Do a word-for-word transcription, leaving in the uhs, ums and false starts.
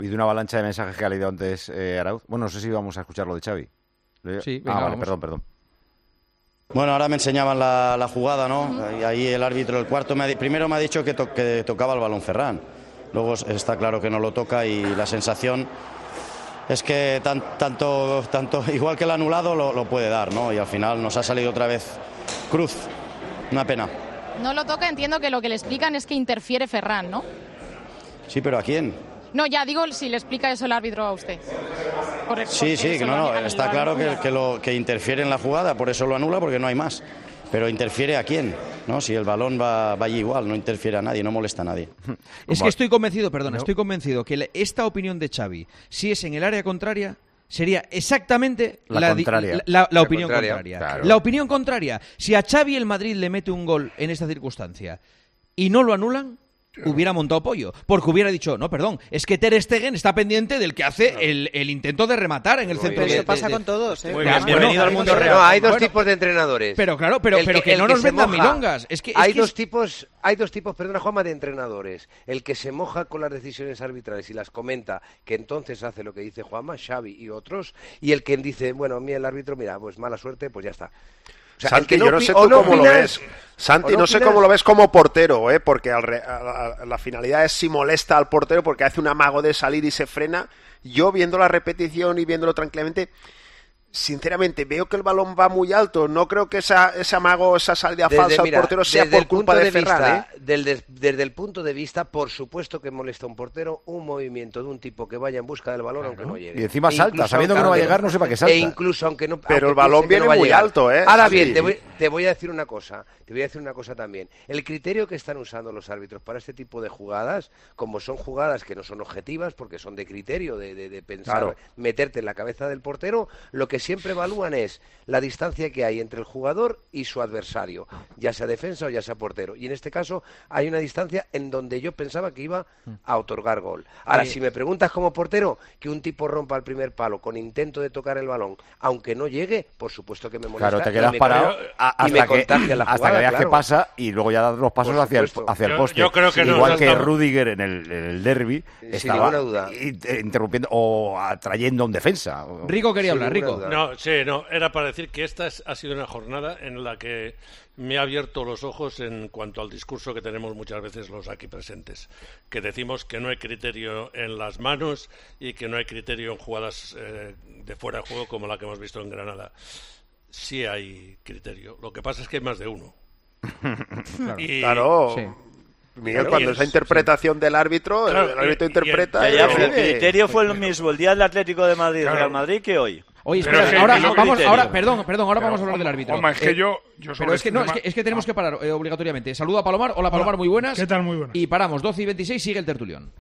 Y de una avalancha de mensajes que ha leído antes eh, Arauz. Bueno, no sé si vamos a escuchar lo de Xavi. Sí, venga, ah, vale, vamos. perdón, perdón. Bueno, ahora me enseñaban la, la jugada, ¿no? Y ahí el árbitro, el cuarto, me ha, primero me ha dicho que, to, que tocaba el balón Ferran. Luego está claro que no lo toca y la sensación es que tan, tanto, tanto igual que el anulado lo, lo puede dar, ¿no? Y al final nos ha salido otra vez cruz. Una pena. No lo toca, entiendo que lo que le explican es que interfiere Ferran, ¿no? Sí, pero ¿a quién? No, ya digo si le explica eso el árbitro a usted. Por, sí, sí, que no, no, está claro que, que, lo, que interfiere en la jugada, por eso lo anula, porque no hay más. Pero ¿interfiere a quién? ¿No? Si el balón va, va allí igual, no interfiere a nadie, no molesta a nadie. Es que estoy convencido, perdona, estoy convencido que esta opinión de Xavi, si es en el área contraria, sería exactamente la, la, contraria. la, la, la, la opinión contraria. contraria. Claro. La opinión contraria. Si a Xavi el Madrid le mete un gol en esta circunstancia y no lo anulan, hubiera montado pollo, porque hubiera dicho, no, perdón, es que Ter Stegen está pendiente del que hace el, el intento de rematar en el Muy centro. bien, de, eso pasa de, de... con todos, ¿eh? Muy bien, bienvenido al mundo real. No, hay dos bueno, tipos de entrenadores. Pero claro, pero, El pero que, que no que nos vendan moja. milongas. Es que, es hay que dos es... tipos, hay dos tipos, perdona Juanma, de entrenadores. El que se moja con las decisiones arbitrales y las comenta, que entonces hace lo que dice Juanma, Xavi y otros, y el que dice, bueno, a mí el árbitro, mira, pues mala suerte, pues ya está. O sea, Santi, no, yo no sé tú no cómo opinas, lo ves. Santi, no, no sé cómo lo ves como portero, ¿eh? Porque al re, a, a, la finalidad es si molesta al portero porque hace un amago de salir y se frena. Yo, viendo la repetición y viéndolo tranquilamente, sinceramente, veo que el balón va muy alto. No creo que esa, ese amago, esa salida desde, falsa mira, al portero sea por culpa de, de Ferran, vista, ¿eh? Del, des, desde el punto de vista, por supuesto que molesta a un portero un movimiento de un tipo que vaya en busca del balón, claro, aunque no llegue. Y encima e salta, sabiendo que no va a llegar, no sé para qué salta. E incluso aunque no, Pero aunque el balón viene no muy alto, ¿eh? Ahora sí. bien, te voy, te voy a decir una cosa. Te voy a decir una cosa también. El criterio que están usando los árbitros para este tipo de jugadas, como son jugadas que no son objetivas, porque son de criterio, de, de, de pensar, claro, meterte en la cabeza del portero, lo que siempre evalúan es es la distancia que hay entre el jugador y su adversario, ya sea defensa o ya sea portero. Y en este caso hay una distancia en donde yo pensaba que iba a otorgar gol. Ahora, si me preguntas como portero, que un tipo rompa el primer palo con intento de tocar el balón, aunque no llegue, por supuesto que me molesta. Claro, te quedas parado hasta, y me que, la jugada, hasta que veas claro. qué pasa y luego ya das los pasos hacia el, hacia el poste. Yo, yo creo que Igual no, que estamos... Rüdiger en el, en el derbi estaba duda. interrumpiendo o atrayendo a un defensa. Rico quería hablar, Rico. No, sí, no, era para decir que esta ha sido una jornada en la que me ha abierto los ojos en cuanto al discurso que tenemos muchas veces los aquí presentes, que decimos que no hay criterio en las manos y que no hay criterio en jugadas eh, de fuera de juego como la que hemos visto en Granada. Sí hay criterio, lo que pasa es que hay más de uno. Claro, y... claro. Sí. Miguel, cuando esa interpretación sí. del árbitro, claro, el árbitro y, interpreta... Y el, ya, ya, pero el criterio fue el mismo el día del Atlético de Madrid, claro. Real Madrid, que hoy. Oye, espera, es que ahora no vamos, criterio. ahora, perdón, perdón, ahora pero, vamos a hablar del árbitro. Juanma, es que eh, yo, yo pero es que, no, es que, es que tenemos que parar eh, obligatoriamente. Saludo a Palomar. Hola, Palomar, muy buenas. ¿Qué tal? Muy buenas. Y paramos, doce y veintiséis, sigue el tertulión.